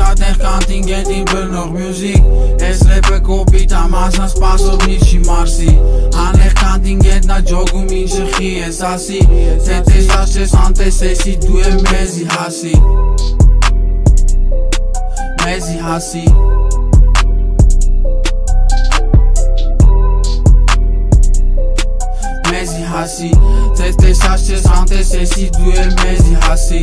շատ ենք կոնտինգենտին բռնող մյուզիկ Ես ռեպը կոպիտ համասան սպասով նիչի մարսի Անեղ կոնտինգենտ նա ջոգում ինչը խի ես ասի Թե տեսած չես անտեսեսի դու է մեզի հասի Մեզի հասի Մեզի հասի Թե տեսած չես անտեսեսի դու է մեզի հասի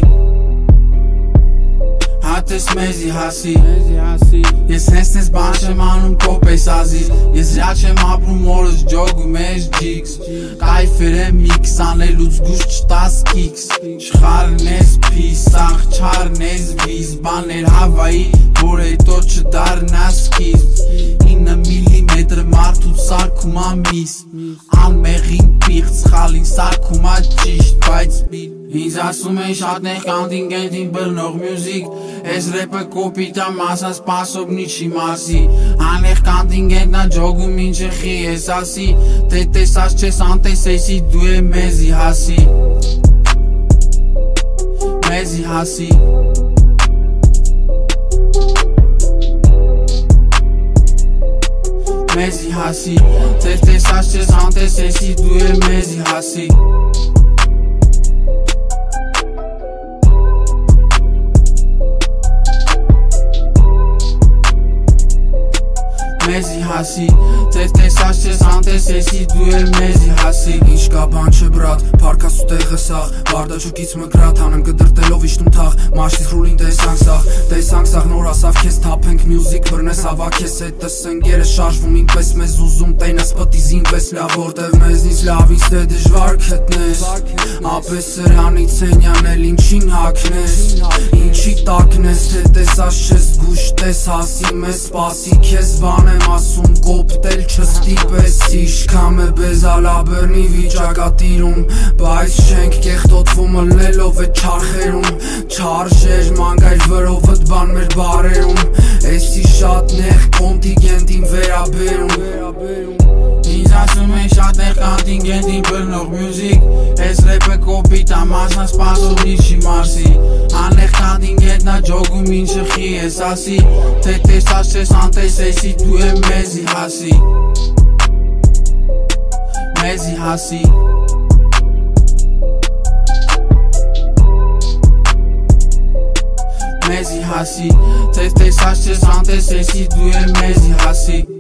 Հատես մեզի հասի Ես հենց բան չեմ անում կոպես ազիր Ես ռյա չեմ ապրում օրս ջոգում ես ջիքս Կայֆեր եմ միքս անելուց գուշ չտաս կիքս Չխարն ես պիս, աղջարն ես վիզ Բաներ հավայի, որ էտո չդարնաս կիս 9 միլիմետր մարդուց սարքում ամիս Անմեղին պիղծ խալին սարքում աջիշտ Բայց ինձ ասում են շատ նեղ կոնտինգենտին բռնող մյուզիկ Ես ռեպը կոպիտ համասան սպասով նիչի մարսի Անեղ կոնտինգենտ նա ջոգում ինչը խի ես ասի Թե տեսած չես անտեսեսի դու է մեզի հասի Մեզի հասի Մեզի հասի Թե տեսած չես անտեսեսի դու է մեզի հասի Մեզի հասի Թե տեսած չես անտեսեսի դու է մեզի հասի Ինչ կա բան չէ բրատ, պարկասու տեղը սաղ Բարդաչուկից մկրատ հանեմ գդրտելով իշտում թաղ Մաշտից ռուլին տեսանք սաղ Տեսանք սաղ նոր ասավ քեզ թափենք մյուզիկ Բրնես հավակ ես հետս ընգերը շարժվում ինպես մեզ ուզում Տենս պտիզ ինվես լավ որտև մեզնից լավից դե դժվար կհտնես Ապես սրանից ենյան էլ ինչին հակնես Ինչի տակնես թե տեսած չես գուշ տես հասի մեզ սպասի քեզ բան եմ ասում կոպտել չստիպես Իշքամ է բեզալաբերնի վիճակատիրում Բայց չենք կեղտոտվում ըլնելով է չարխերում Չարժեր մանգայր վրովըտ բան մեր բարերում Էսի շատ նեղ կոնտինգենտին վերաբերում Ինձ ասում են շատ նեղ կոնտինգենտին բռնող մյուզիկ Ես ռեպը կոպիտ համասան սպասով նիչի մարսի Անեղ կոնտինգենտ նա ջոգում ինչը խի ես ասի Թե տեսած չես անտեսեսի դու է մեզի հասի Մեզի հասի Մեզի հասի Թե տեսած չես անտեսեսի դու է մեզի հասի